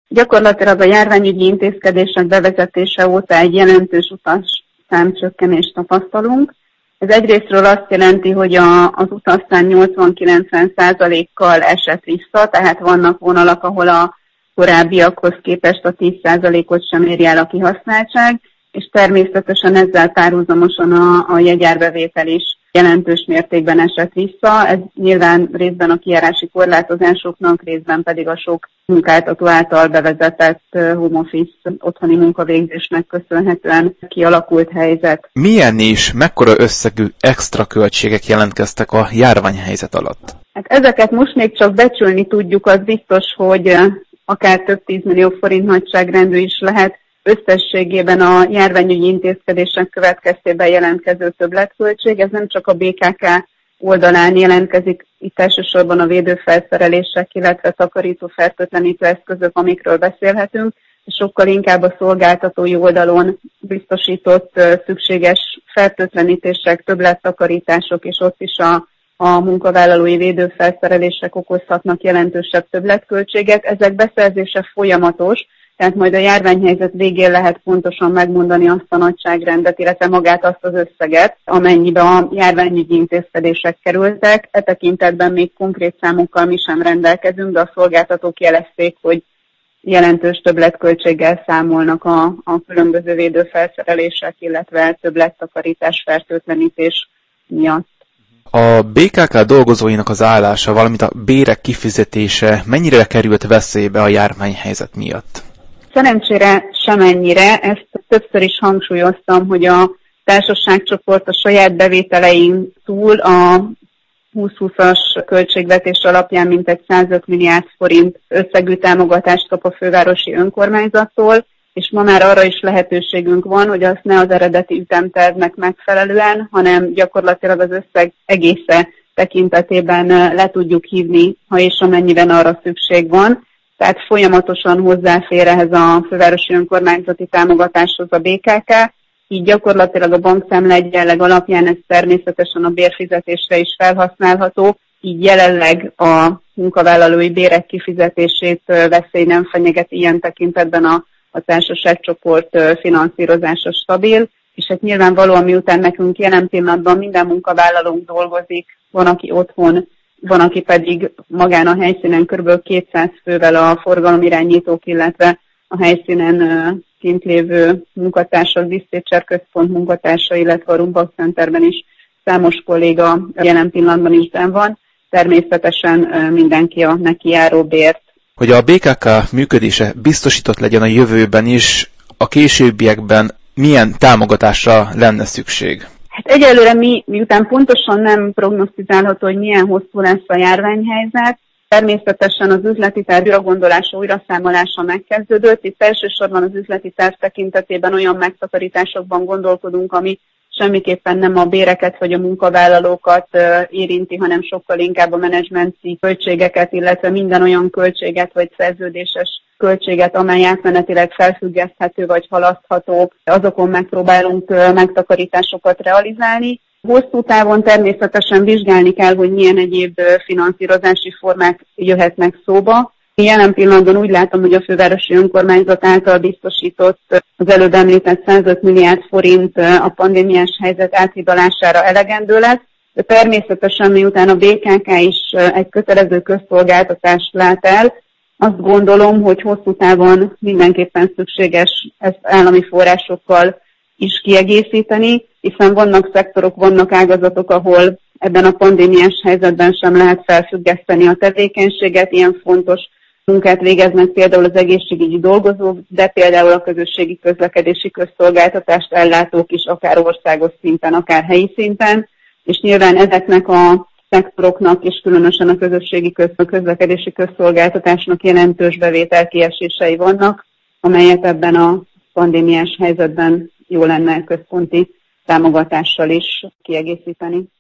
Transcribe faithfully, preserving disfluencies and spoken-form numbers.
Gyakorlatilag a járványügyi intézkedések bevezetése óta egy jelentős utasszámcsökkenést tapasztalunk. Ez egyrésztről azt jelenti, hogy a, az utasszám nyolcvan-kilencven százalékkal esett vissza, tehát vannak vonalak, ahol a korábbiakhoz képest a tíz százalékot sem éri el a kihasználtság, és természetesen ezzel párhuzamosan a, a jegyárbevétel is jelentős mértékben esett vissza. Ez nyilván részben a kijárási korlátozásoknak, részben pedig a sok munkáltató által bevezetett home office otthoni munkavégzésnek köszönhetően kialakult helyzet. Milyen és mekkora összegű extra költségek jelentkeztek a járványhelyzet alatt? Hát ezeket most még csak becsülni tudjuk, az biztos, hogy akár több tízmillió forint nagyságrendű is lehet. Összességében a járványügyi intézkedések következtében jelentkező többletköltség, ez nem csak a bé ká ká oldalán jelentkezik, itt elsősorban a védőfelszerelések, illetve takarító fertőtlenítő eszközök, amikről beszélhetünk, és sokkal inkább a szolgáltatói oldalon biztosított szükséges fertőtlenítések, többlettakarítások, és ott is a, a munkavállalói védőfelszerelések okozhatnak jelentősebb többletköltséget. Ezek beszerzése folyamatos, tehát majd a járványhelyzet végén lehet pontosan megmondani azt a nagyságrendet, illetve magát azt az összeget, amennyibe a járványügyi intézkedések kerültek. E tekintetben még konkrét számokkal mi sem rendelkezünk, de a szolgáltatók jelezték, hogy jelentős többletköltséggel számolnak a, a különböző védőfelszerelések, illetve többlettakarítás, fertőtlenítés miatt. A bé ká ká dolgozóinak az állása, valamint a bérek kifizetése mennyire került veszélybe a járványhelyzet miatt? Szerencsére semennyire, ezt többször is hangsúlyoztam, hogy a társaságcsoport a saját bevételein túl a húsz-húszas költségvetés alapján mintegy százöt milliárd forint összegű támogatást kap a fővárosi önkormányzattól, és ma már arra is lehetőségünk van, hogy azt ne az eredeti ütemtervnek megfelelően, hanem gyakorlatilag az összeg egésze tekintetében le tudjuk hívni, ha és amennyiben arra szükség van. Tehát folyamatosan hozzáfér ehhez a fővárosi önkormányzati támogatáshoz a bé ká ká, így gyakorlatilag a bankszámla egyenleg alapján ez természetesen a bérfizetésre is felhasználható, így jelenleg a munkavállalói bérek kifizetését veszély nem fenyeget, ilyen tekintetben a, a társaságcsoport finanszírozása stabil, és hát nyilvánvalóan miután nekünk jelen pillanatban minden munkavállalónk dolgozik, van, aki otthon, van, aki pedig magán a helyszínen kb. kétszáz fővel a forgalomirányítók, illetve a helyszínen kint lévő munkatársak, diszpécser központ munkatársa, illetve a Rumbak Centerben is számos kolléga jelen pillanatban is benn van. Természetesen mindenki a neki járó bért. Hogy a bé ká ká működése biztosított legyen a jövőben is, a későbbiekben milyen támogatásra lenne szükség? Hát egyelőre mi, miután pontosan nem prognosztizálható, hogy milyen hosszú lesz a járványhelyzet, természetesen az üzleti terv újragondolása, újraszámolása megkezdődött. Itt elsősorban az üzleti terv tekintetében olyan megtakarításokban gondolkodunk, ami semmiképpen nem a béreket vagy a munkavállalókat érinti, hanem sokkal inkább a menedzsmenti költségeket, illetve minden olyan költséget vagy szerződéses költséget, amely átmenetileg felfüggeszthető vagy halasztható, azokon megpróbálunk megtakarításokat realizálni. Hosszú távon természetesen vizsgálni kell, hogy milyen egyéb finanszírozási formák jöhetnek szóba. Jelen pillanatban úgy látom, hogy a fővárosi önkormányzat által biztosított az előbb említett százöt milliárd forint a pandémiás helyzet áthidalására elegendő lesz, de természetesen miután a bé ká ká is egy kötelező közszolgáltatást lát el, azt gondolom, hogy hosszú távon mindenképpen szükséges ezt állami forrásokkal is kiegészíteni, hiszen vannak szektorok, vannak ágazatok, ahol ebben a pandémiás helyzetben sem lehet felfüggeszteni a tevékenységet, ilyen fontos munkát végeznek például az egészségügyi dolgozók, de például a közösségi közlekedési közszolgáltatást ellátók is, akár országos szinten, akár helyi szinten, és nyilván ezeknek a szektoroknak és különösen a közösségi közlekedési közszolgáltatásnak jelentős bevételkiesései vannak, amelyet ebben a pandémiás helyzetben jó lenne központi támogatással is kiegészíteni.